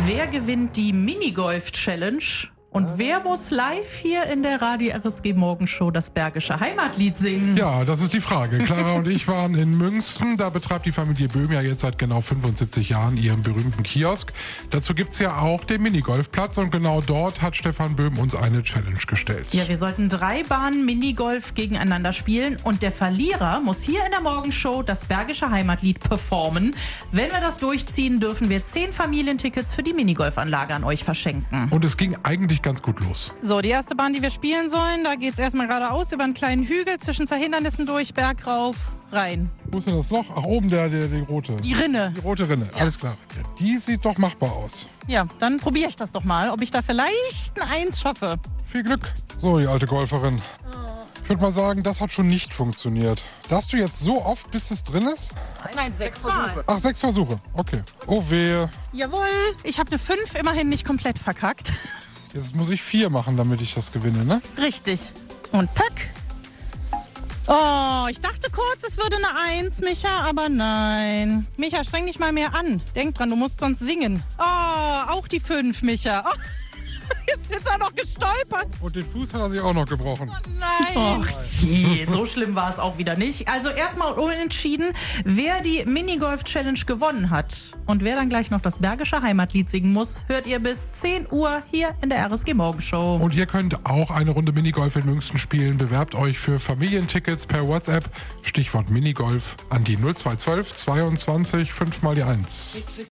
Wer gewinnt die Minigolf-Challenge? Und wer muss live hier in der Radio RSG Morgenshow das Bergische Heimatlied singen? Ja, das ist die Frage. Clara und ich waren in Münsten. Da betreibt die Familie Böhm ja jetzt seit genau 75 Jahren ihren berühmten Kiosk. Dazu gibt's ja auch den Minigolfplatz und genau dort hat Stefan Böhm uns eine Challenge gestellt. Ja, wir sollten 3 Bahnen Minigolf gegeneinander spielen und der Verlierer muss hier in der Morgenshow das Bergische Heimatlied performen. Wenn wir das durchziehen, dürfen wir 10 Familientickets für die Minigolfanlage an euch verschenken. Und es ging eigentlich ganz gut los. So, die erste Bahn, die wir spielen sollen, da geht es erstmal geradeaus über einen kleinen Hügel, zwischen 2 Hindernissen durch, Berg rauf, rein. Wo ist denn das Loch? Ach, oben die rote. Die Rinne. Die rote Rinne, ja. Alles klar. Ja, die sieht doch machbar aus. Ja, dann probiere ich das doch mal, ob ich da vielleicht ein 1 schaffe. Viel Glück. So, die alte Golferin. Ich würde mal sagen, das hat schon nicht funktioniert. Darfst du jetzt so oft, bis es drin ist? Nein, 6 Mal. Ach, 6 Versuche. Okay. Oh wehe. Jawohl. Ich habe eine 5 immerhin nicht komplett verkackt. Jetzt muss ich 4 machen, damit ich das gewinne, ne? Richtig. Und Pöck. Oh, ich dachte kurz, es würde eine 1, Micha, aber nein. Micha, streng dich mal mehr an. Denk dran, du musst sonst singen. Oh, auch die 5, Micha. Oh, jetzt ist er noch gestolpert. Und den Fuß hat er sich auch noch gebrochen. Oh nein. Och je, so schlimm war es auch wieder nicht. Also erstmal unentschieden, wer die Minigolf-Challenge gewonnen hat und wer dann gleich noch das Bergische Heimatlied singen muss, hört ihr bis 10 Uhr hier in der RSG Morgenshow. Und ihr könnt auch eine Runde Minigolf in Münsten spielen. Bewerbt euch für Familientickets per WhatsApp. Stichwort Minigolf an die 0212 22 5 mal die 1.